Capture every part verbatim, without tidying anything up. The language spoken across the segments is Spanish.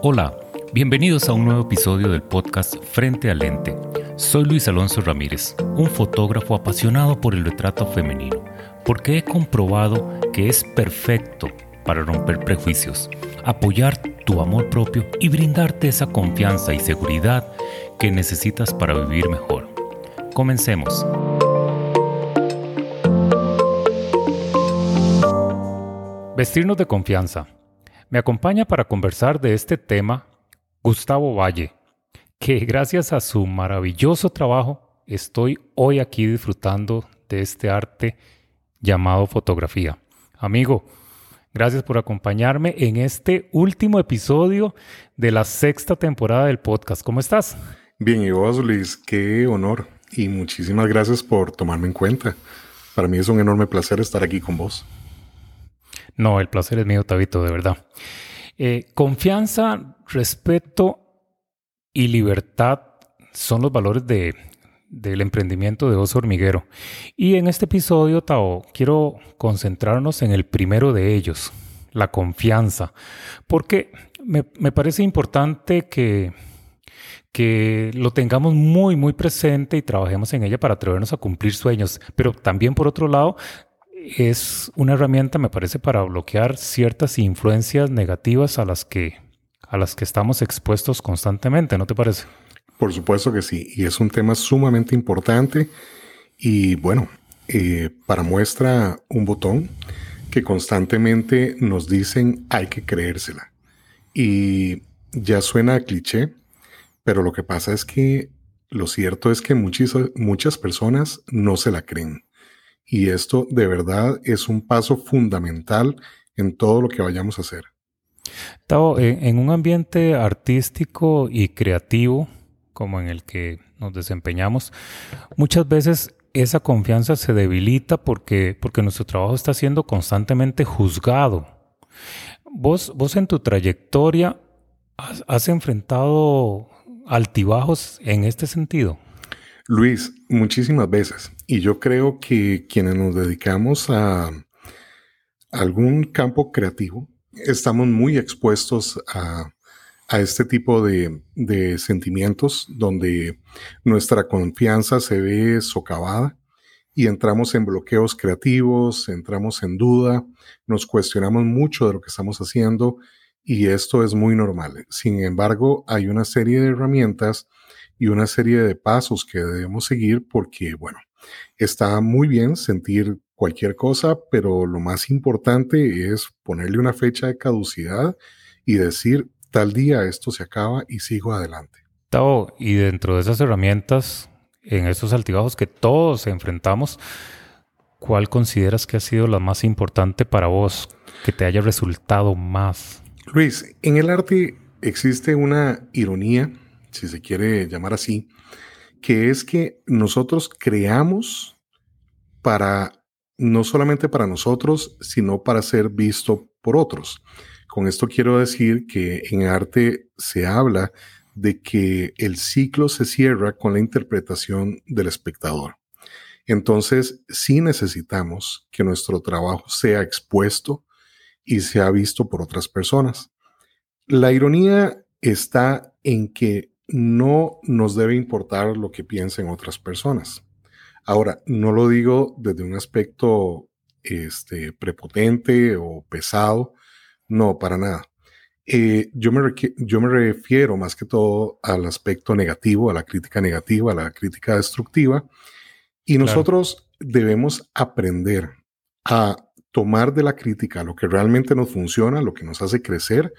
Hola, bienvenidos a un nuevo episodio del podcast Frente al Lente. Soy Luis Alonso Ramírez, un fotógrafo apasionado por el retrato femenino, porque he comprobado que es perfecto para romper prejuicios, apoyar tu amor propio y brindarte esa confianza y seguridad que necesitas para vivir mejor. Comencemos. Vestirnos de confianza. Me acompaña para conversar de este tema Gustavo Valle, que gracias a su maravilloso trabajo estoy hoy aquí disfrutando de este arte llamado fotografía. Amigo, gracias por acompañarme en este último episodio de la sexta temporada del podcast. ¿Cómo estás? Bien, y vos, Luis, qué honor y muchísimas gracias por tomarme en cuenta. Para mí es un enorme placer estar aquí con vos. No, el placer es mío, Tabito, de verdad. Eh, confianza, respeto y libertad son los valores de, del emprendimiento de Oso Hormiguero. Y en este episodio, Tao, quiero concentrarnos en el primero de ellos, la confianza. Porque me, me parece importante que, que lo tengamos muy, muy presente y trabajemos en ella para atrevernos a cumplir sueños. Pero también, por otro lado, es una herramienta, me parece, para bloquear ciertas influencias negativas a las que, a las que estamos expuestos constantemente, ¿no te parece? Por supuesto que sí, y es un tema sumamente importante y bueno, eh, para muestra un botón que constantemente nos dicen hay que creérsela. Y ya suena a cliché, pero lo que pasa es que lo cierto es que muchis, muchas personas no se la creen. Y esto de verdad es un paso fundamental en todo lo que vayamos a hacer. Tao, en un ambiente artístico y creativo como en el que nos desempeñamos, muchas veces esa confianza se debilita porque, porque nuestro trabajo está siendo constantemente juzgado. Vos, vos en tu trayectoria has, has enfrentado altibajos en este sentido. Luis, muchísimas veces. Y yo creo que quienes nos dedicamos a algún campo creativo, estamos muy expuestos a, a este tipo de, de sentimientos donde nuestra confianza se ve socavada y entramos en bloqueos creativos, entramos en duda, nos cuestionamos mucho de lo que estamos haciendo y esto es muy normal. Sin embargo, hay una serie de herramientas y una serie de pasos que debemos seguir porque, bueno, está muy bien sentir cualquier cosa, pero lo más importante es ponerle una fecha de caducidad y decir, tal día esto se acaba y sigo adelante. Tao, y dentro de esas herramientas, en esos altibajos que todos enfrentamos, ¿cuál consideras que ha sido la más importante para vos, que te haya resultado más? Luis, en el arte existe una ironía, si se quiere llamar así, que es que nosotros creamos para, no solamente para nosotros, sino para ser visto por otros. Con esto quiero decir que en arte se habla de que el ciclo se cierra con la interpretación del espectador. Entonces, sí necesitamos que nuestro trabajo sea expuesto y sea visto por otras personas. La ironía está en que no nos debe importar lo que piensen otras personas. Ahora, no lo digo desde un aspecto este, prepotente o pesado, no, para nada. Eh, yo, me requ- yo me refiero más que todo al aspecto negativo, a la crítica negativa, a la crítica destructiva, y Claro. Nosotros debemos aprender a tomar de la crítica lo que realmente nos funciona, lo que nos hace crecer,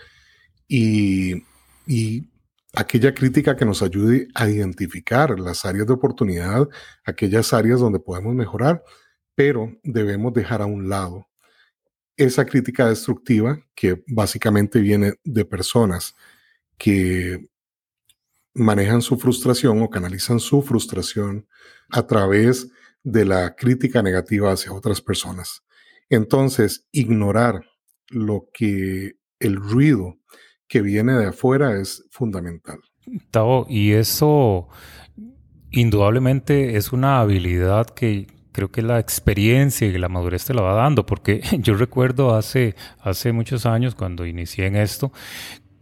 y, y aquella crítica que nos ayude a identificar las áreas de oportunidad, aquellas áreas donde podemos mejorar, pero debemos dejar a un lado esa crítica destructiva que básicamente viene de personas que manejan su frustración o canalizan su frustración a través de la crítica negativa hacia otras personas. Entonces, ignorar lo que el ruido que viene de afuera es fundamental. Tao, y eso indudablemente es una habilidad que creo que la experiencia y la madurez te la va dando, porque yo recuerdo hace, hace muchos años cuando inicié en esto,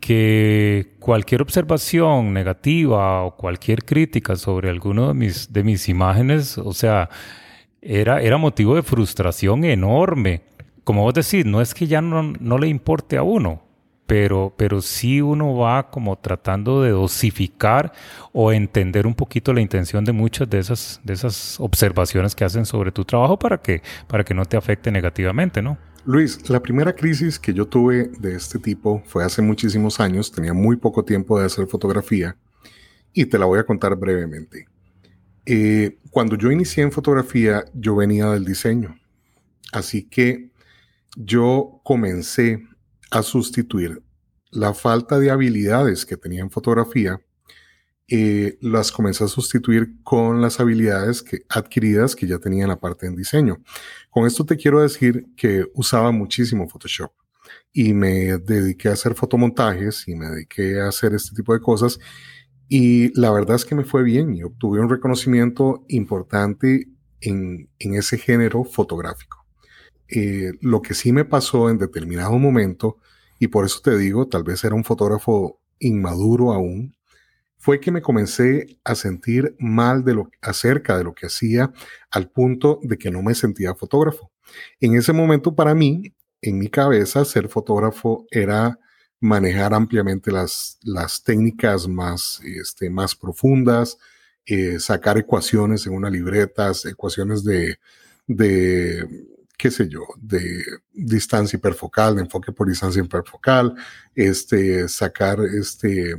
que cualquier observación negativa o cualquier crítica sobre alguno de mis, de mis imágenes, o sea, era, era motivo de frustración enorme. Como vos decís, no es que ya no, no le importe a uno, pero, pero sí uno va como tratando de dosificar o entender un poquito la intención de muchas de esas, de esas observaciones que hacen sobre tu trabajo para que, para que no te afecte negativamente, ¿no? Luis, la primera crisis que yo tuve de este tipo fue hace muchísimos años, tenía muy poco tiempo de hacer fotografía y te la voy a contar brevemente. Eh, cuando yo inicié en fotografía, yo venía del diseño, así que yo comencé a sustituir la falta de habilidades que tenía en fotografía, eh, las comencé a sustituir con las habilidades que, adquiridas que ya tenía en la parte de diseño. Con esto te quiero decir que usaba muchísimo Photoshop y me dediqué a hacer fotomontajes y me dediqué a hacer este tipo de cosas y la verdad es que me fue bien y obtuve un reconocimiento importante en, en ese género fotográfico. Eh, lo que sí me pasó en determinado momento, y por eso te digo, tal vez era un fotógrafo inmaduro aún, fue que me comencé a sentir mal de lo, acerca de lo que hacía al punto de que no me sentía fotógrafo. En ese momento para mí, en mi cabeza, ser fotógrafo era manejar ampliamente las, las técnicas más, este, más profundas, eh, sacar ecuaciones en una libreta, ecuaciones de, de, qué sé yo, de distancia hiperfocal, de enfoque por distancia hiperfocal, este, sacar este,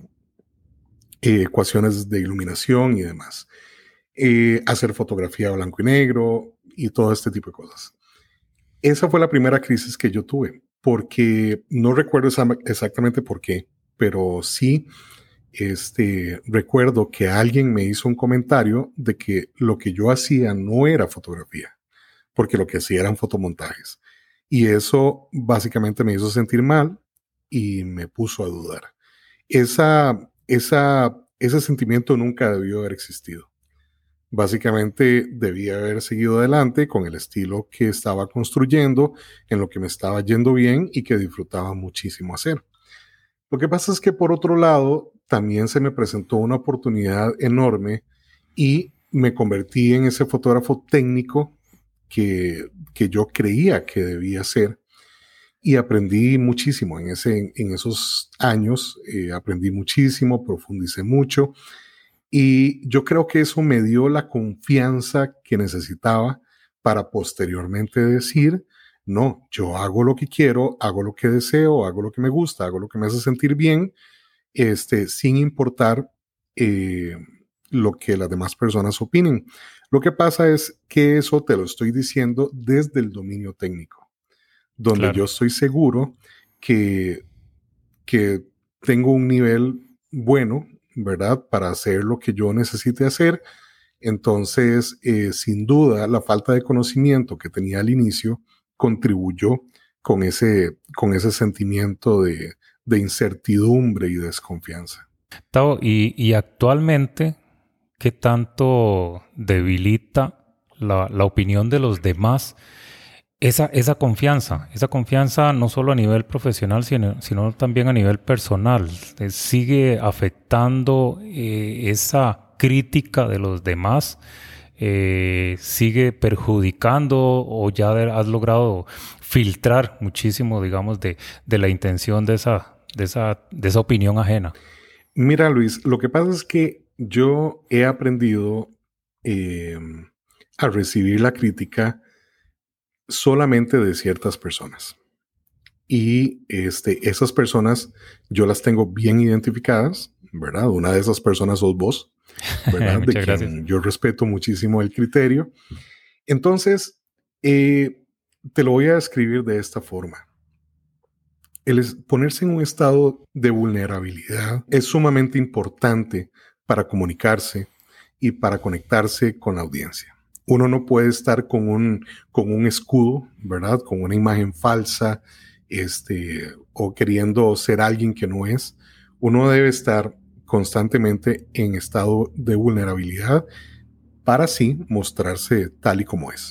eh, ecuaciones de iluminación y demás, eh, hacer fotografía blanco y negro y todo este tipo de cosas. Esa fue la primera crisis que yo tuve, porque no recuerdo exactamente por qué, pero sí este, recuerdo que alguien me hizo un comentario de que lo que yo hacía no era fotografía, porque lo que hacía eran fotomontajes. Y eso básicamente me hizo sentir mal y me puso a dudar. Esa, esa, ese sentimiento nunca debió haber existido. Básicamente debía haber seguido adelante con el estilo que estaba construyendo, en lo que me estaba yendo bien y que disfrutaba muchísimo hacer. Lo que pasa es que por otro lado, también se me presentó una oportunidad enorme y me convertí en ese fotógrafo técnico que, que yo creía que debía ser. Y aprendí muchísimo en, ese, en esos años, eh, aprendí muchísimo, profundicé mucho. Y yo creo que eso me dio la confianza que necesitaba para posteriormente decir, no, yo hago lo que quiero, hago lo que deseo, hago lo que me gusta, hago lo que me hace sentir bien, este, sin importar eh, lo que las demás personas opinen. Lo que pasa es que eso te lo estoy diciendo desde el dominio técnico, donde Claro. yo estoy seguro que, que tengo un nivel bueno, ¿verdad? Para hacer lo que yo necesite hacer. Entonces, eh, sin duda, la falta de conocimiento que tenía al inicio contribuyó con ese, con ese sentimiento de, de incertidumbre y desconfianza. Tavo, y, y actualmente, ¿qué tanto debilita la, la opinión de los demás esa, esa confianza? Esa confianza no solo a nivel profesional, sino, sino también a nivel personal. Eh, ¿Sigue afectando eh, esa crítica de los demás? Eh, ¿Sigue perjudicando o ya de- has logrado filtrar muchísimo, digamos, de, de la intención de esa, de esa, de esa opinión ajena? Mira, Luis, lo que pasa es que yo he aprendido eh, a recibir la crítica solamente de ciertas personas. Y este, esas personas yo las tengo bien identificadas, ¿verdad? Una de esas personas sos vos, ¿verdad? De Muchas gracias. quien yo respeto muchísimo el criterio. Entonces, eh, te lo voy a describir de esta forma. El ponerse en un estado de vulnerabilidad es sumamente importante para comunicarse y para conectarse con la audiencia. Uno no puede estar con un, con un escudo, ¿verdad? Con una imagen falsa, este, o queriendo ser alguien que no es. Uno debe estar constantemente en estado de vulnerabilidad para así mostrarse tal y como es.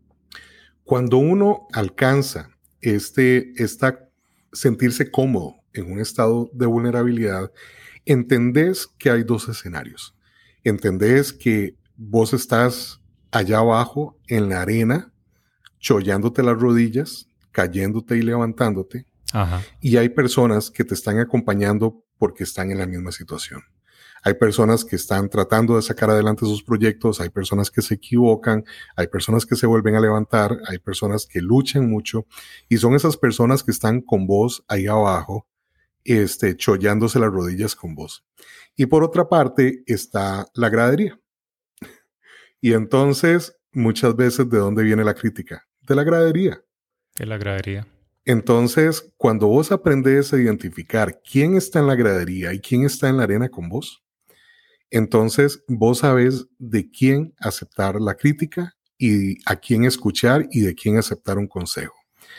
Cuando uno alcanza este, esta, sentirse cómodo en un estado de vulnerabilidad, entendés que hay dos escenarios. Entendés que vos estás allá abajo en la arena, chollándote las rodillas, cayéndote y levantándote. Ajá. Y hay personas que te están acompañando porque están en la misma situación. Hay personas que están tratando de sacar adelante sus proyectos, hay personas que se equivocan, hay personas que se vuelven a levantar, hay personas que luchan mucho y son esas personas que están con vos ahí abajo, este, chollándose las rodillas con vos. Y por otra parte está la gradería. Y entonces, muchas veces, ¿de dónde viene la crítica? De la gradería. De la gradería. Entonces, cuando vos aprendes a identificar quién está en la gradería y quién está en la arena con vos, entonces vos sabés de quién aceptar la crítica y a quién escuchar y de quién aceptar un consejo.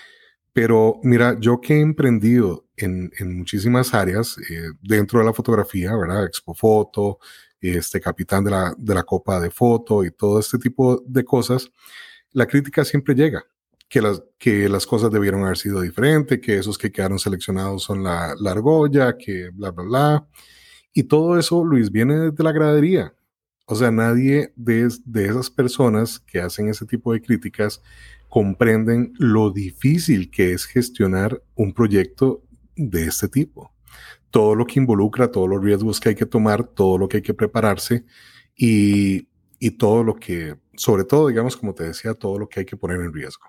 Pero mira, yo que he emprendido en, en muchísimas áreas eh, dentro de la fotografía, ¿verdad? Expo Foto, este capitán de la, de la Copa de Foto y todo este tipo de cosas, la crítica siempre llega. Que las, que las cosas debieron haber sido diferentes, que esos que quedaron seleccionados son la, la argolla, que bla, bla, bla. Y todo eso, Luis, viene de la gradería. O sea, nadie de, de esas personas que hacen ese tipo de críticas comprenden lo difícil que es gestionar un proyecto de este tipo. Todo lo que involucra, todos los riesgos que hay que tomar, todo lo que hay que prepararse y, y todo lo que, sobre todo, digamos, como te decía, todo lo que hay que poner en riesgo.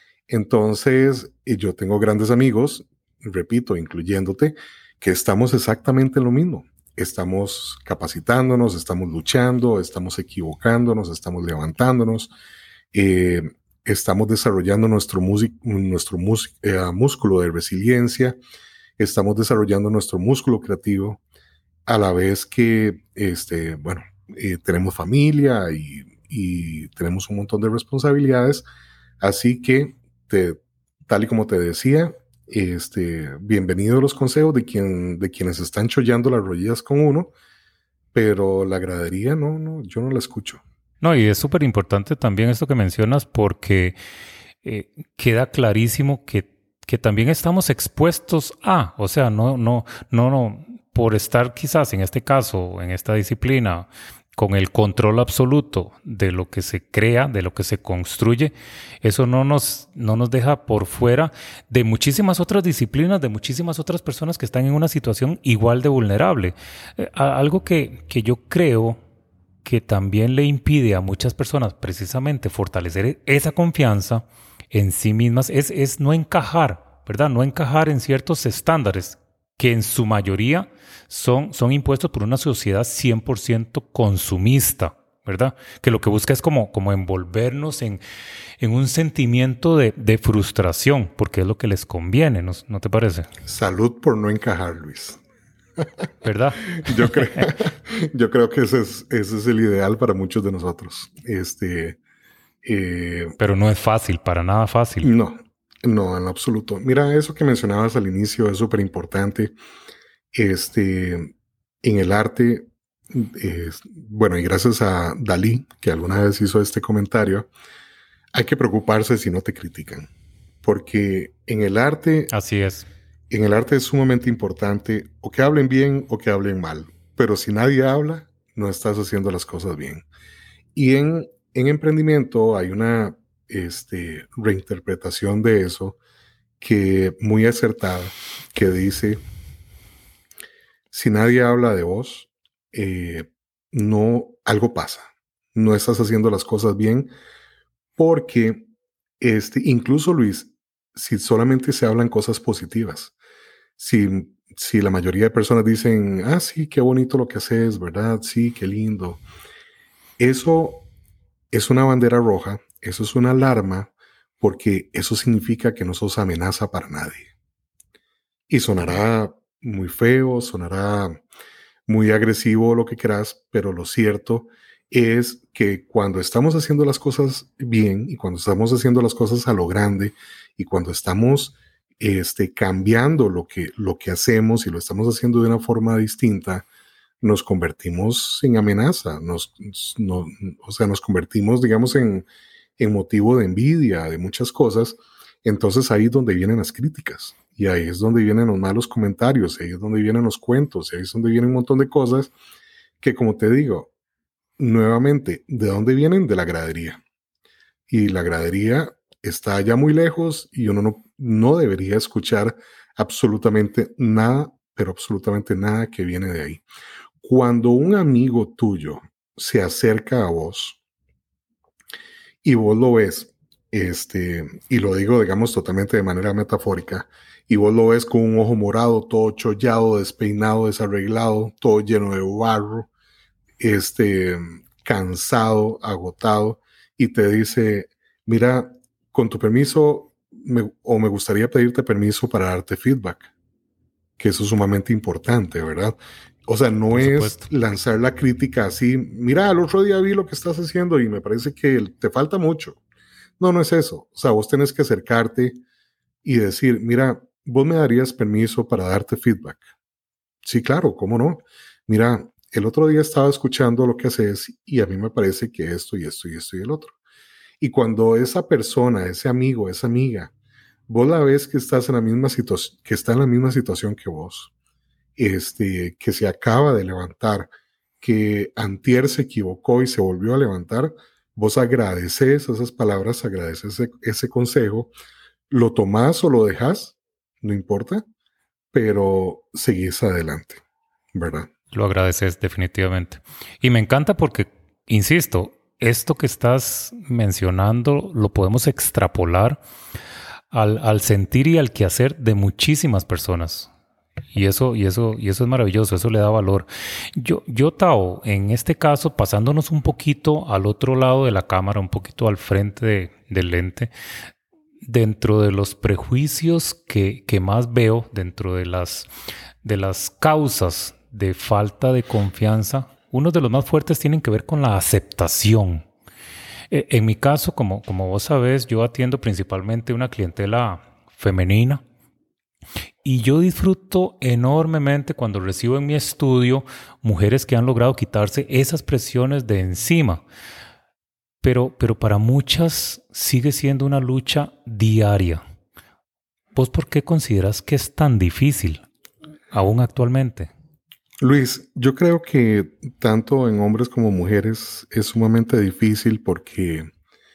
Entonces, yo tengo grandes amigos, repito, incluyéndote, que estamos exactamente en lo mismo. Estamos capacitándonos, estamos luchando, estamos equivocándonos, estamos levantándonos, eh, estamos desarrollando nuestro, music, nuestro mus, eh, músculo de resiliencia, estamos desarrollando nuestro músculo creativo, a la vez que, este, bueno, eh, tenemos familia y, y tenemos un montón de responsabilidades, así que Te, tal y como te decía, este, bienvenidos los consejos de, quien, de quienes están chollando las rodillas con uno, pero la gradería no, no, yo no la escucho. No, y es súper importante también esto que mencionas porque eh, queda clarísimo que, que también estamos expuestos a, o sea, no, no, no, no, por estar quizás en este caso, en esta disciplina, con el control absoluto de lo que se crea, de lo que se construye, eso no nos, no nos deja por fuera de muchísimas otras disciplinas, de muchísimas otras personas que están en una situación igual de vulnerable. Eh, algo que, que yo creo que también le impide a muchas personas precisamente fortalecer esa confianza en sí mismas es, es no encajar, ¿verdad? No encajar en ciertos estándares que en su mayoría son, son impuestos por una sociedad cien por ciento consumista, ¿verdad? Que lo que busca es como, como envolvernos en, en un sentimiento de, de frustración, porque es lo que les conviene, ¿no, ¿no te parece? Salud por no encajar, Luis. ¿Verdad? yo, creo, yo creo que ese es, ese es el ideal para muchos de nosotros. Este, eh, Pero no es fácil, para nada fácil. No, no, en absoluto. Mira, eso que mencionabas al inicio es súper importante. Este, en el arte, eh, bueno, y gracias a Dalí, que alguna vez hizo este comentario, hay que preocuparse si no te critican. Porque en el arte... Así es. En el arte es sumamente importante o que hablen bien o que hablen mal. Pero si nadie habla, no estás haciendo las cosas bien. Y en, en emprendimiento hay una este, reinterpretación de eso que muy acertada, que dice, si nadie habla de vos, eh, no, algo pasa. No estás haciendo las cosas bien porque este, incluso, Luis, si solamente se hablan cosas positivas, Si, si la mayoría de personas dicen, ah, sí, qué bonito lo que haces, ¿verdad? Sí, qué lindo. Eso es una bandera roja, eso es una alarma, porque eso significa que no sos amenaza para nadie. Y sonará muy feo, sonará muy agresivo, lo que quieras, pero lo cierto es que cuando estamos haciendo las cosas bien y cuando estamos haciendo las cosas a lo grande y cuando estamos este, cambiando lo que, lo que hacemos y lo estamos haciendo de una forma distinta, nos convertimos en amenaza, nos, no, o sea, nos convertimos, digamos, en, en motivo de envidia, de muchas cosas. Entonces ahí es donde vienen las críticas Y ahí es donde vienen los malos comentarios, ahí es donde vienen los cuentos, ahí es donde vienen un montón de cosas que, como te digo, nuevamente, ¿de dónde vienen? De la gradería. Y la gradería está ya muy lejos y uno no, no debería escuchar absolutamente nada, pero absolutamente nada que viene de ahí. Cuando un amigo tuyo se acerca a vos y vos lo ves, este, y lo digo, digamos, totalmente de manera metafórica, y vos lo ves con un ojo morado, todo chollado, despeinado, desarreglado, todo lleno de barro, este, cansado, agotado, y te dice, mira, con tu permiso, me, o me gustaría pedirte permiso para darte feedback, que eso es sumamente importante, ¿verdad? O sea, no Por es supuesto. lanzar la crítica así, mira, el otro día vi lo que estás haciendo y me parece que te falta mucho. No, no es eso. O sea, vos tenés que acercarte y decir, mira, vos me darías permiso para darte feedback. Sí, claro, ¿cómo no? Mira, el otro día estaba escuchando lo que haces y a mí me parece que esto y esto y esto y el otro. Y cuando esa persona, ese amigo, esa amiga, vos la ves que estás en la misma situación, que está en la misma situación que vos, este, que se acaba de levantar, que antier se equivocó y se volvió a levantar, vos agradeces esas palabras, agradeces ese, ese consejo, lo tomás o lo dejas, no importa, pero seguís adelante, ¿verdad? Lo agradeces definitivamente. Y me encanta porque, insisto, esto que estás mencionando lo podemos extrapolar al, al sentir y al quehacer de muchísimas personas. Y eso, y eso, y eso es maravilloso, eso le da valor. Yo, yo, Tao, en este caso, pasándonos un poquito al otro lado de la cámara, un poquito al frente de- del lente, dentro de los prejuicios que, que más veo, dentro de las, de las causas de falta de confianza, uno de los más fuertes tienen que ver con la aceptación. Eh, En mi caso, como, como vos sabés, yo atiendo principalmente una clientela femenina y yo disfruto enormemente cuando recibo en mi estudio mujeres que han logrado quitarse esas presiones de encima. Pero, pero para muchas sigue siendo una lucha diaria. ¿Vos por qué consideras que es tan difícil, aún actualmente? Luis, yo creo que tanto en hombres como mujeres es sumamente difícil porque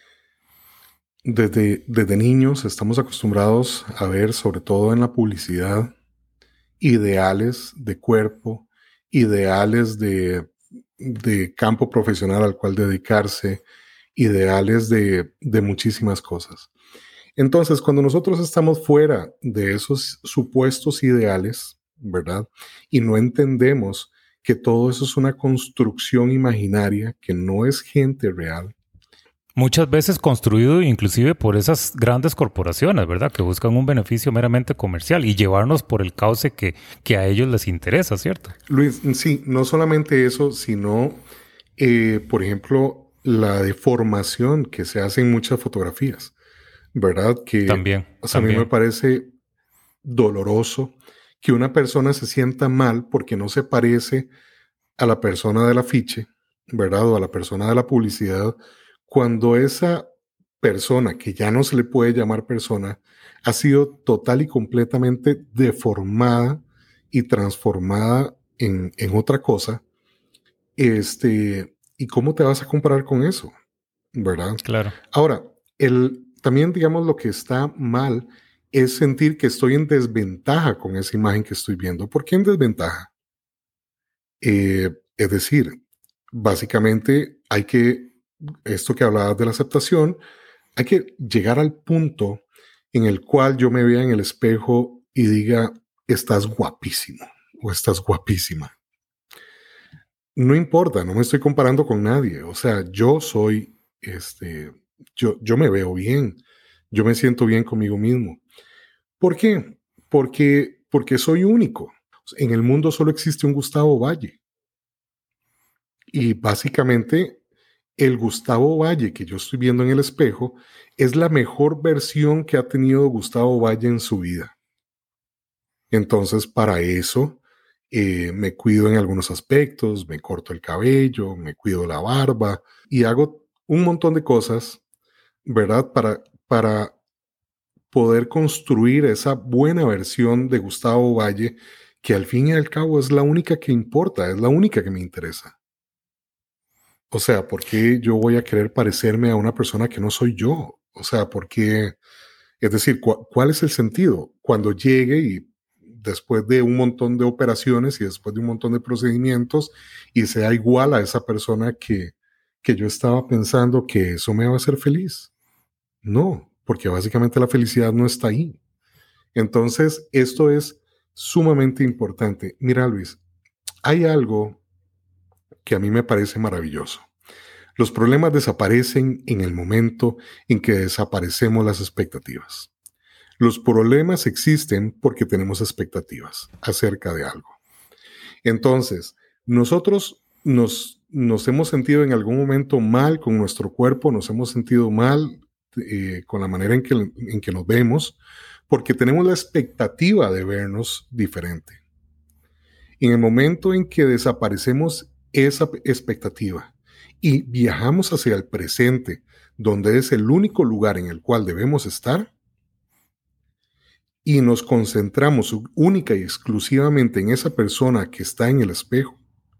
desde, desde niños estamos acostumbrados a ver, sobre todo en la publicidad, ideales de cuerpo, ideales de, de campo profesional al cual dedicarse, ideales de, de muchísimas cosas. Entonces, cuando nosotros estamos fuera de esos supuestos ideales, ¿verdad? Y no entendemos que todo eso es una construcción imaginaria, que no es gente real. Muchas veces construido inclusive por esas grandes corporaciones, ¿verdad? Que buscan un beneficio meramente comercial y llevarnos por el cauce que, que a ellos les interesa, ¿cierto? Luis, sí, no solamente eso, sino, eh, por ejemplo, la deformación que se hace en muchas fotografías, ¿verdad? Que, También, o sea, a mí me también. parece doloroso que una persona se sienta mal porque no se parece a la persona del afiche, ¿verdad? O a la persona de la publicidad, cuando esa persona, que ya no se le puede llamar persona, ha sido total y completamente deformada y transformada en, en otra cosa. Este, ¿y cómo te vas a comparar con eso? ¿Verdad? Claro. Ahora, el, también digamos lo que está mal es sentir que estoy en desventaja con esa imagen que estoy viendo. ¿Por qué en desventaja? Eh, es decir, básicamente hay que, esto que hablabas de la aceptación, hay que llegar al punto en el cual yo me vea en el espejo y diga, estás guapísimo o estás guapísima. No importa, no me estoy comparando con nadie. O sea, yo soy, este, yo, yo me veo bien, yo me siento bien conmigo mismo. ¿Por qué? Porque, porque soy único. En el mundo solo existe un Gustavo Valle. Y básicamente el Gustavo Valle que yo estoy viendo en el espejo es la mejor versión que ha tenido Gustavo Valle en su vida. Entonces, para eso eh, me cuido en algunos aspectos, me corto el cabello, me cuido la barba y hago un montón de cosas, ¿verdad? Para, para poder construir esa buena versión de Gustavo Valle, que al fin y al cabo es la única que importa, es la única que me interesa. O sea, ¿por qué yo voy a querer parecerme a una persona que no soy yo? O sea, ¿por qué? Es decir, ¿cu- ¿cuál es el sentido? Cuando llegue y después de un montón de operaciones y después de un montón de procedimientos y sea igual a esa persona que, que yo estaba pensando que eso me va a hacer feliz. No, porque básicamente la felicidad no está ahí. Entonces, esto es sumamente importante. Mira, Luis, hay algo que a mí me parece maravilloso. Los problemas desaparecen en el momento en que desaparecemos las expectativas. Los problemas existen porque tenemos expectativas acerca de algo. Entonces, nosotros nos, nos hemos sentido en algún momento mal con nuestro cuerpo, nos hemos sentido mal eh, con la manera en que, en que nos vemos, porque tenemos la expectativa de vernos diferente. En el momento en que desaparecemos esa expectativa y viajamos hacia el presente, donde es el único lugar en el cual debemos estar, y nos concentramos única y exclusivamente en esa persona que está en el espejo,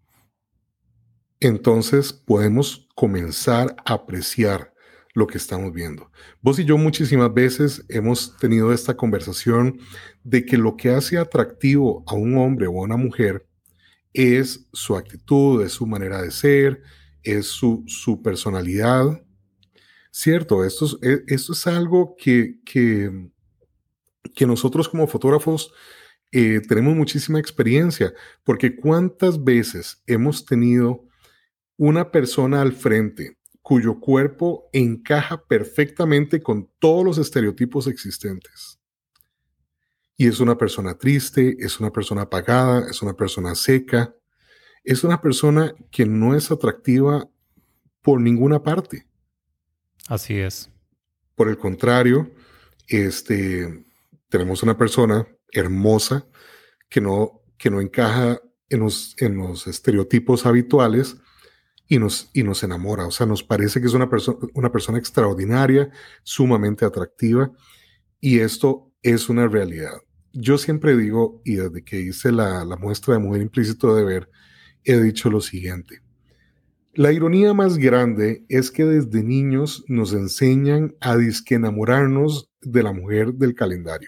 entonces podemos comenzar a apreciar lo que estamos viendo. Vos y yo muchísimas veces hemos tenido esta conversación de que lo que hace atractivo a un hombre o a una mujer es su actitud, es su manera de ser, es su, su personalidad. Cierto, esto es, esto es algo que, que, que nosotros como fotógrafos eh, tenemos muchísima experiencia, porque cuántas veces hemos tenido una persona al frente cuyo cuerpo encaja perfectamente con todos los estereotipos existentes. Y es una persona triste, es una persona apagada, es una persona seca, es una persona que no es atractiva por ninguna parte. Así es. Por el contrario, este, tenemos una persona hermosa que no, que no encaja en los, en los estereotipos habituales y nos, y nos enamora. O sea, nos parece que es una, perso- una persona extraordinaria, sumamente atractiva, y esto es una realidad. Yo siempre digo, y desde que hice la, la muestra de Mujer Implícito de Ver, he dicho lo siguiente. La ironía más grande es que desde niños nos enseñan a disque enamorarnos de la mujer del calendario.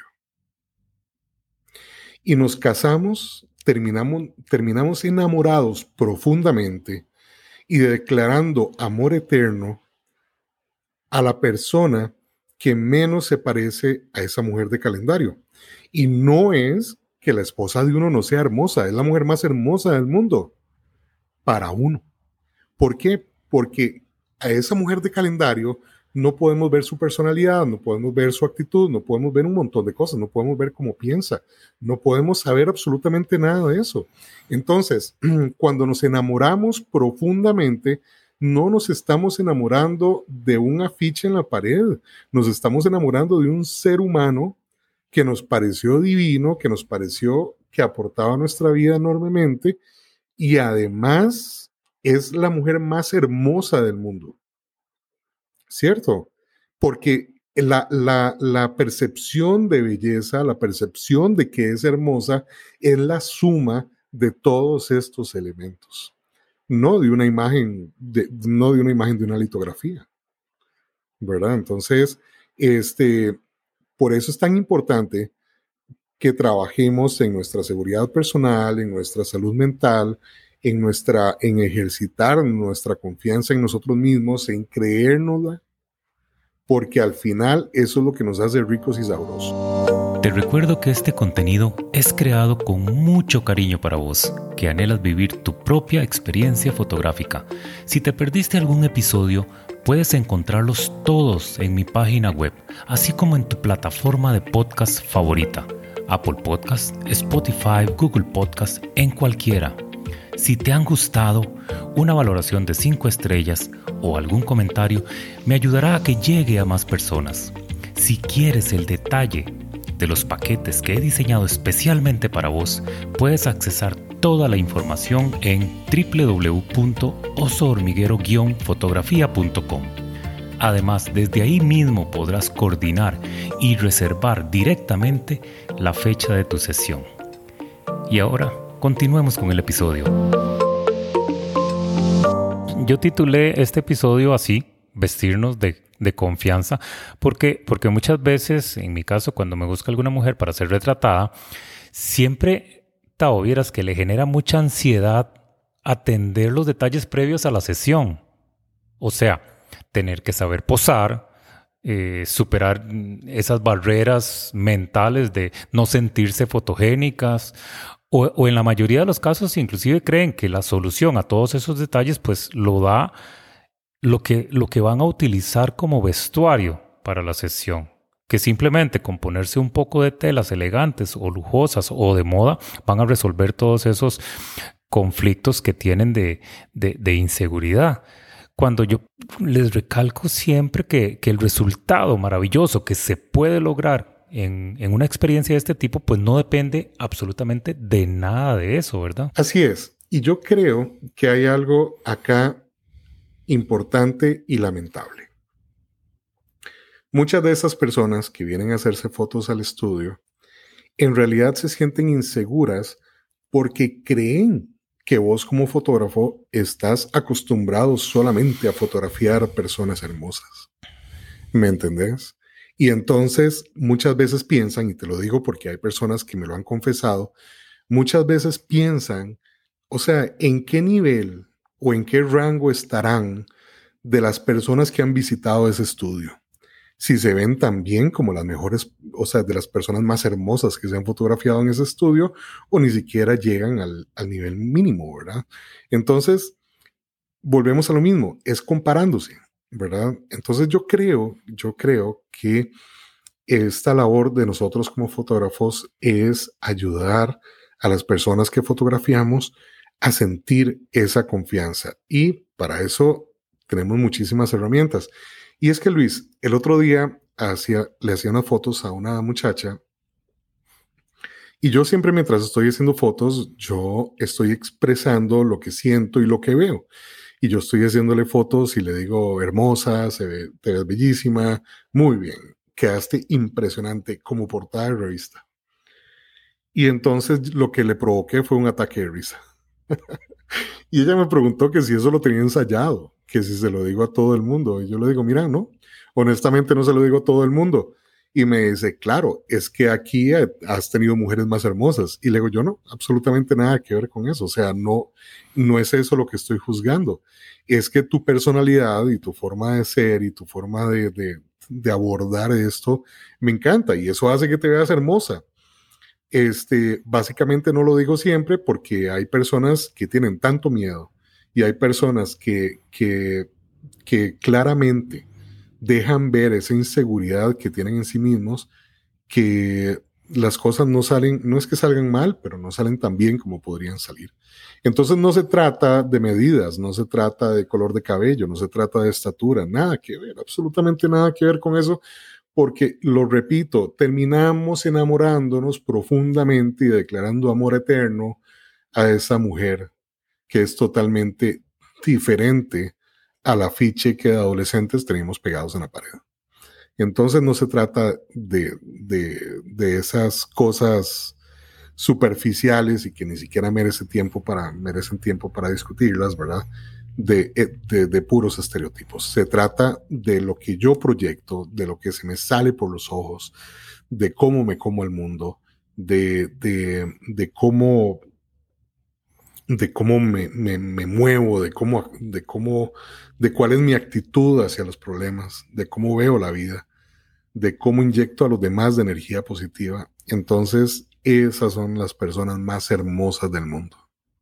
Y nos casamos, terminamos, terminamos enamorados profundamente y declarando amor eterno a la persona que menos se parece a esa mujer de calendario. Y no es que la esposa de uno no sea hermosa, es la mujer más hermosa del mundo para uno. ¿Por qué? Porque a esa mujer de calendario no podemos ver su personalidad, no podemos ver su actitud, no podemos ver un montón de cosas, no podemos ver cómo piensa, no podemos saber absolutamente nada de eso. Entonces, cuando nos enamoramos profundamente, no nos estamos enamorando de un afiche en la pared, nos estamos enamorando de un ser humano que nos pareció divino, que nos pareció que aportaba a nuestra vida enormemente y además es la mujer más hermosa del mundo, ¿cierto? Porque la, la, la percepción de belleza, la percepción de que es hermosa es la suma de todos estos elementos. No de una imagen, de, no de una imagen de una litografía, ¿verdad? Entonces, este, por eso es tan importante que trabajemos en nuestra seguridad personal, en nuestra salud mental, en, nuestra, en ejercitar nuestra confianza en nosotros mismos, en creérnosla, porque al final eso es lo que nos hace ricos y sabrosos. Te recuerdo que este contenido es creado con mucho cariño para vos, que anhelas vivir tu propia experiencia fotográfica. Si te perdiste algún episodio, puedes encontrarlos todos en mi página web, así como en tu plataforma de podcast favorita, Apple Podcast, Spotify, Google Podcast, en cualquiera. Si te han gustado, una valoración de cinco estrellas o algún comentario me ayudará a que llegue a más personas. Si quieres el detalle de los paquetes que he diseñado especialmente para vos, puedes accesar toda la información en doble u doble u doble u punto oso hormiguero guion fotografía punto com. Además, desde ahí mismo podrás coordinar y reservar directamente la fecha de tu sesión. Y ahora, continuemos con el episodio. Yo titulé este episodio así, vestirnos de, de confianza, porque, porque muchas veces, en mi caso, cuando me busca alguna mujer para ser retratada, siempre, Tao, vieras que le genera mucha ansiedad atender los detalles previos a la sesión. O sea, tener que saber posar, eh, superar esas barreras mentales de no sentirse fotogénicas, o, o en la mayoría de los casos inclusive creen que la solución a todos esos detalles pues lo da lo que, lo que van a utilizar como vestuario para la sesión, que simplemente con ponerse un poco de telas elegantes o lujosas o de moda van a resolver todos esos conflictos que tienen de, de, de inseguridad. Cuando yo les recalco siempre que, que el resultado maravilloso que se puede lograr en, en una experiencia de este tipo, pues no depende absolutamente de nada de eso, ¿verdad? Así es. Y yo creo que hay algo acá importante y lamentable. Muchas de esas personas que vienen a hacerse fotos al estudio, en realidad se sienten inseguras porque creen que vos como fotógrafo estás acostumbrado solamente a fotografiar personas hermosas. ¿Me entendés? Y entonces muchas veces piensan, y te lo digo porque hay personas que me lo han confesado, muchas veces piensan, o sea, ¿en qué nivel o en qué rango estarán de las personas que han visitado ese estudio? Si se ven tan bien como las mejores, o sea, de las personas más hermosas que se han fotografiado en ese estudio, o ni siquiera llegan al, al nivel mínimo, ¿verdad? Entonces, volvemos a lo mismo, es comparándose, ¿verdad? Entonces yo creo, yo creo que esta labor de nosotros como fotógrafos es ayudar a las personas que fotografiamos a sentir esa confianza. Y para eso tenemos muchísimas herramientas. Y es que, Luis, el otro día hacía, le hacía unas fotos a una muchacha y yo siempre mientras estoy haciendo fotos, yo estoy expresando lo que siento y lo que veo. Y yo estoy haciéndole fotos y le digo, hermosa, se ve, te ves bellísima, muy bien, quedaste impresionante como portada de revista. Y entonces lo que le provoqué fue un ataque de risa. Y ella me preguntó que si eso lo tenía ensayado, que si se lo digo a todo el mundo. Y yo le digo, mira, no, honestamente no se lo digo a todo el mundo. Y me dice, claro, es que aquí has tenido mujeres más hermosas. Y le digo, yo no, absolutamente nada que ver con eso. O sea, no, no es eso lo que estoy juzgando. Es que tu personalidad y tu forma de ser y tu forma de, de, de abordar esto me encanta. Y eso hace que te veas hermosa. Este, básicamente no lo digo siempre porque hay personas que tienen tanto miedo y hay personas que, que, que claramente dejan ver esa inseguridad que tienen en sí mismos, que las cosas no salen, no es que salgan mal, pero no salen tan bien como podrían salir. Entonces no se trata de medidas, no se trata de color de cabello, no se trata de estatura, nada que ver, absolutamente nada que ver con eso. Porque, lo repito, terminamos enamorándonos profundamente y declarando amor eterno a esa mujer que es totalmente diferente al afiche que de adolescentes teníamos pegados en la pared. Entonces no se trata de, de, de esas cosas superficiales y que ni siquiera merece tiempo para, merecen tiempo para discutirlas, ¿verdad? De, de, de puros estereotipos. Se trata de lo que yo proyecto, de lo que se me sale por los ojos, de cómo me como el mundo, de, de, de cómo, de cómo me, me, me muevo, de cómo, de cómo, de cuál es mi actitud hacia los problemas, de cómo veo la vida, de cómo inyecto a los demás de energía positiva. Entonces, esas son las personas más hermosas del mundo.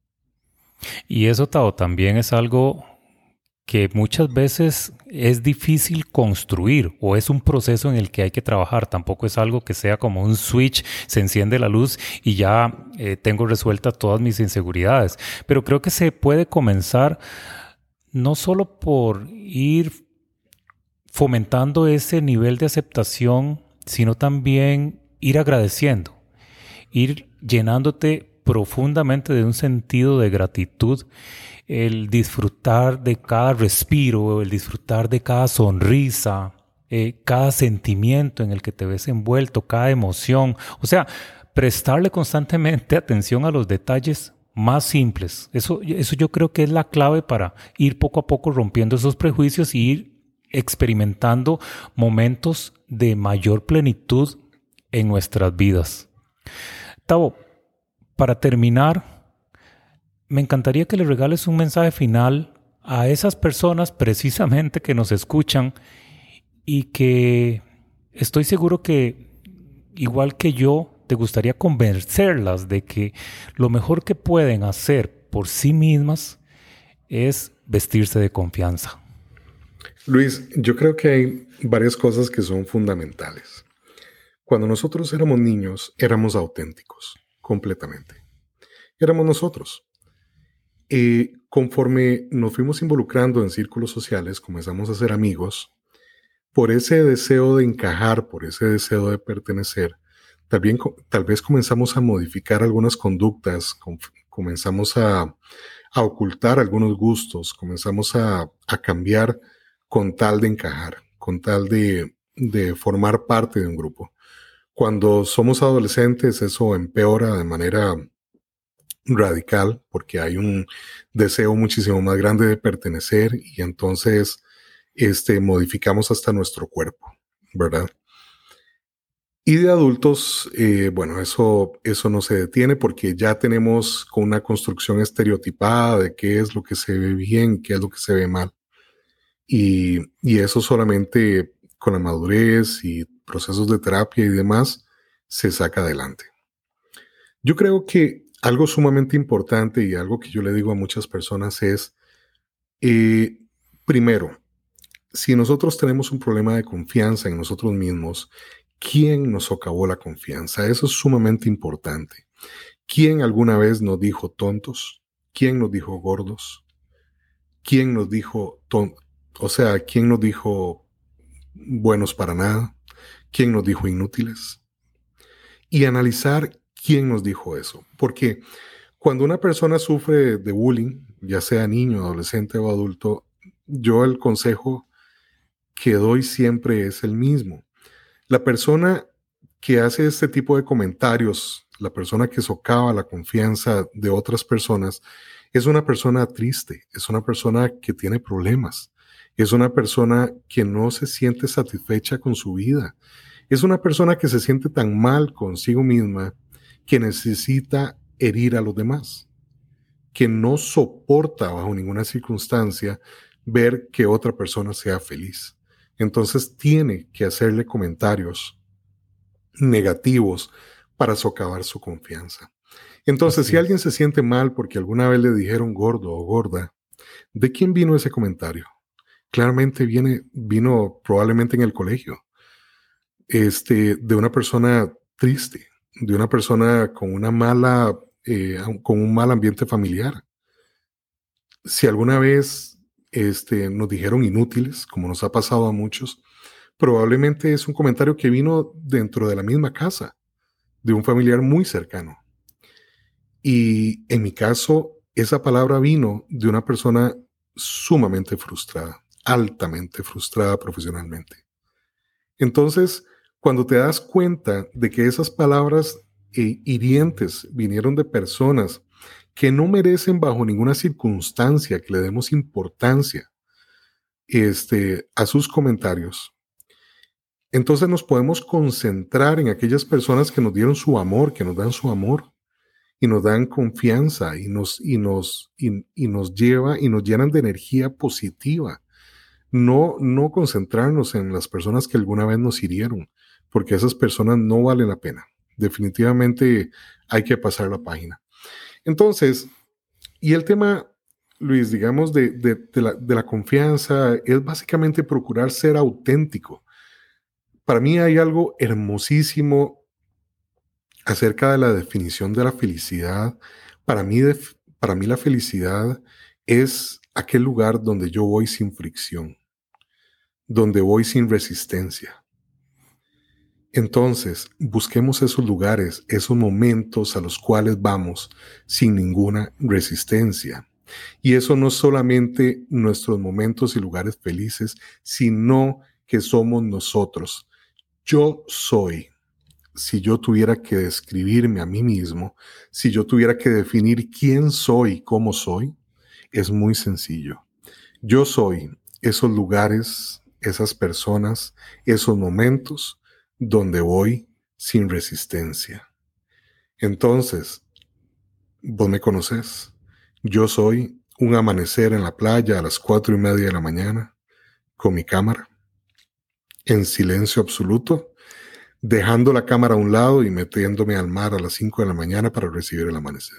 Y eso, Tao, también es algo que muchas veces es difícil construir o es un proceso en el que hay que trabajar. Tampoco es algo que sea como un switch, se enciende la luz y ya eh, tengo resueltas todas mis inseguridades. Pero creo que se puede comenzar no solo por ir fomentando ese nivel de aceptación, sino también ir agradeciendo, ir llenándote profundamente de un sentido de gratitud, el disfrutar de cada respiro, el disfrutar de cada sonrisa, eh, cada sentimiento en el que te ves envuelto, cada emoción. O sea, prestarle constantemente atención a los detalles más simples. Eso, eso yo creo que es la clave para ir poco a poco rompiendo esos prejuicios y ir experimentando momentos de mayor plenitud en nuestras vidas. Tavo, para terminar, me encantaría que le regales un mensaje final a esas personas precisamente que nos escuchan y que estoy seguro que, igual que yo, te gustaría convencerlas de que lo mejor que pueden hacer por sí mismas es vestirse de confianza. Luis, yo creo que hay varias cosas que son fundamentales. Cuando nosotros éramos niños, éramos auténticos, completamente. Éramos nosotros. Y conforme nos fuimos involucrando en círculos sociales, comenzamos a ser amigos, por ese deseo de encajar, por ese deseo de pertenecer, tal, bien, tal vez comenzamos a modificar algunas conductas, com- comenzamos a, a ocultar algunos gustos, comenzamos a, a cambiar con tal de encajar, con tal de, de formar parte de un grupo. Cuando somos adolescentes, eso empeora de manera radical porque hay un deseo muchísimo más grande de pertenecer y entonces este, modificamos hasta nuestro cuerpo, ¿verdad? Y de adultos, eh, bueno, eso, eso no se detiene porque ya tenemos con una construcción estereotipada de qué es lo que se ve bien, qué es lo que se ve mal. Y, y eso solamente con la madurez y procesos de terapia y demás se saca adelante. Yo creo que algo sumamente importante y algo que yo le digo a muchas personas es, eh, primero, si nosotros tenemos un problema de confianza en nosotros mismos, ¿quién nos socavó la confianza? Eso es sumamente importante. ¿Quién alguna vez nos dijo tontos? ¿Quién nos dijo gordos? ¿Quién nos dijo tontos? O sea, ¿quién nos dijo buenos para nada? ¿Quién nos dijo inútiles? Y analizar quién nos dijo eso. Porque cuando una persona sufre de bullying, ya sea niño, adolescente o adulto, yo el consejo que doy siempre es el mismo. La persona que hace este tipo de comentarios, la persona que socava la confianza de otras personas, es una persona triste, es una persona que tiene problemas, es una persona que no se siente satisfecha con su vida, es una persona que se siente tan mal consigo misma que necesita herir a los demás, que no soporta bajo ninguna circunstancia ver que otra persona sea feliz. Entonces tiene que hacerle comentarios negativos para socavar su confianza. Entonces, Así si es. alguien se siente mal porque alguna vez le dijeron gordo o gorda, ¿de quién vino ese comentario? Claramente viene, vino probablemente en el colegio, este, de una persona triste, de una persona con una mala, eh, con un mal ambiente familiar. Si alguna vez este, nos dijeron inútiles, como nos ha pasado a muchos, probablemente es un comentario que vino dentro de la misma casa, de un familiar muy cercano. Y en mi caso, esa palabra vino de una persona sumamente frustrada, altamente frustrada profesionalmente. Entonces, cuando te das cuenta de que esas palabras eh, hirientes vinieron de personas que no merecen bajo ninguna circunstancia que le demos importancia este, a sus comentarios, entonces nos podemos concentrar en aquellas personas que nos dieron su amor, que nos dan su amor y nos dan confianza y nos, y nos, y, y nos lleva y nos llenan de energía positiva. No, no concentrarnos en las personas que alguna vez nos hirieron, porque esas personas no valen la pena. Definitivamente hay que pasar la página. Entonces, y el tema, Luis, digamos, de, de, de, la, de la confianza es básicamente procurar ser auténtico. Para mí hay algo hermosísimo acerca de la definición de la felicidad. Para mí, de, para mí la felicidad es aquel lugar donde yo voy sin fricción, donde voy sin resistencia. Entonces, busquemos esos lugares, esos momentos a los cuales vamos sin ninguna resistencia. Y eso no es solamente nuestros momentos y lugares felices, sino que somos nosotros. Yo soy. Si yo tuviera que describirme a mí mismo, si yo tuviera que definir quién soy, cómo soy, es muy sencillo. Yo soy esos lugares, esas personas, esos momentos donde voy sin resistencia. Entonces, vos me conoces. Yo soy un amanecer en la playa a las cuatro y media de la mañana, con mi cámara, en silencio absoluto, dejando la cámara a un lado y metiéndome al mar a las cinco de la mañana para recibir el amanecer.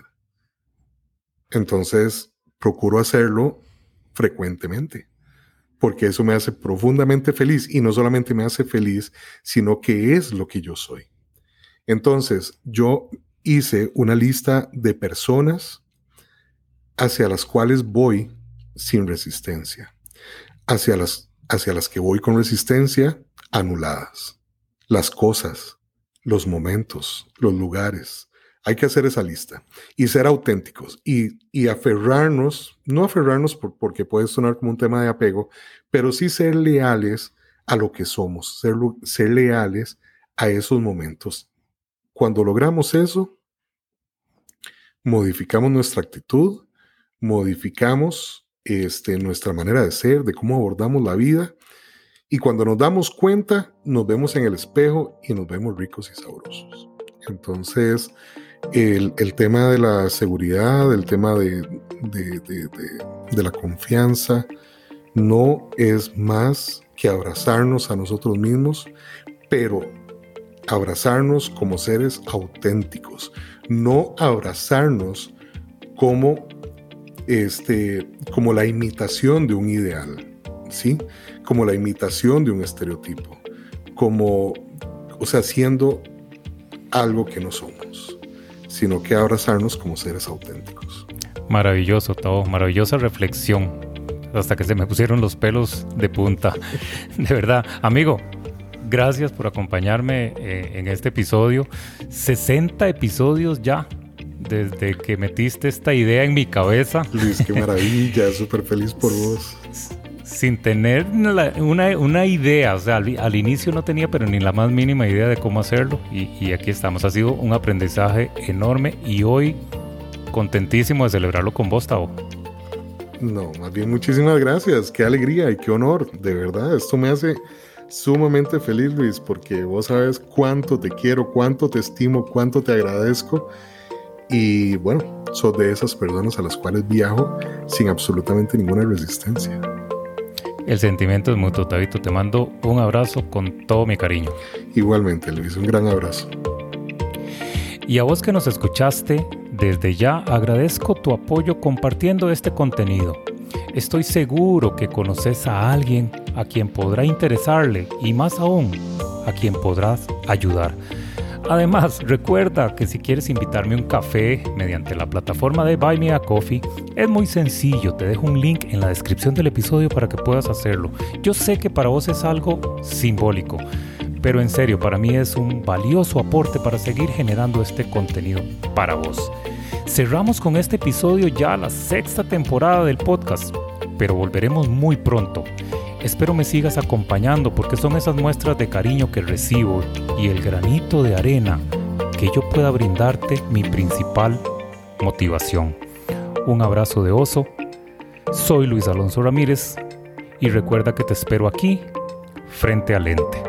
Entonces, procuro hacerlo frecuentemente, porque eso me hace profundamente feliz, y no solamente me hace feliz, sino que es lo que yo soy. Entonces, yo hice una lista de personas hacia las cuales voy sin resistencia, hacia las, hacia las que voy con resistencia, anuladas. Las cosas, los momentos, los lugares. Hay que hacer esa lista y ser auténticos y, y aferrarnos, no aferrarnos por, porque puede sonar como un tema de apego, pero sí ser leales a lo que somos, ser, ser leales a esos momentos. Cuando logramos eso, modificamos nuestra actitud, modificamos este, nuestra manera de ser, de cómo abordamos la vida, y cuando nos damos cuenta, nos vemos en el espejo y nos vemos ricos y sabrosos. Entonces, el, el tema de la seguridad, el tema de, de, de, de, de la confianza, no es más que abrazarnos a nosotros mismos, pero abrazarnos como seres auténticos, no abrazarnos como, este, como la imitación de un ideal, ¿sí? Como la imitación de un estereotipo, como, o sea, siendo algo que no somos, sino que abrazarnos como seres auténticos. Maravilloso, Tavo, maravillosa reflexión, hasta que se me pusieron los pelos de punta. De verdad, amigo, gracias por acompañarme eh, en este episodio. sesenta episodios ya, desde que metiste esta idea en mi cabeza. Luis, qué maravilla, súper feliz por vos. Sin tener una, una, una idea, o sea, al, al inicio no tenía pero ni la más mínima idea de cómo hacerlo, y, y aquí estamos. Ha sido un aprendizaje enorme y hoy contentísimo de celebrarlo con vos, Tavo. No, más bien muchísimas gracias, qué alegría y qué honor, de verdad, esto me hace sumamente feliz, Luis, porque vos sabes cuánto te quiero, cuánto te estimo, cuánto te agradezco, y bueno, sos de esas personas a las cuales viajo sin absolutamente ninguna resistencia. El sentimiento es mutuo, Tavito. Te mando un abrazo con todo mi cariño. Igualmente, Luis, un gran abrazo. Y a vos que nos escuchaste, desde ya agradezco tu apoyo compartiendo este contenido. Estoy seguro que conoces a alguien a quien podrá interesarle y más aún, a quien podrás ayudar. Además, recuerda que si quieres invitarme un café mediante la plataforma de Buy Me a Coffee, es muy sencillo. Te dejo un link en la descripción del episodio para que puedas hacerlo. Yo sé que para vos es algo simbólico, pero en serio, para mí es un valioso aporte para seguir generando este contenido para vos. Cerramos con este episodio ya la sexta temporada del podcast, pero volveremos muy pronto. Espero me sigas acompañando porque son esas muestras de cariño que recibo y el granito de arena que yo pueda brindarte mi principal motivación. Un abrazo de oso. Soy Luis Alonso Ramírez y recuerda que te espero aquí frente al lente.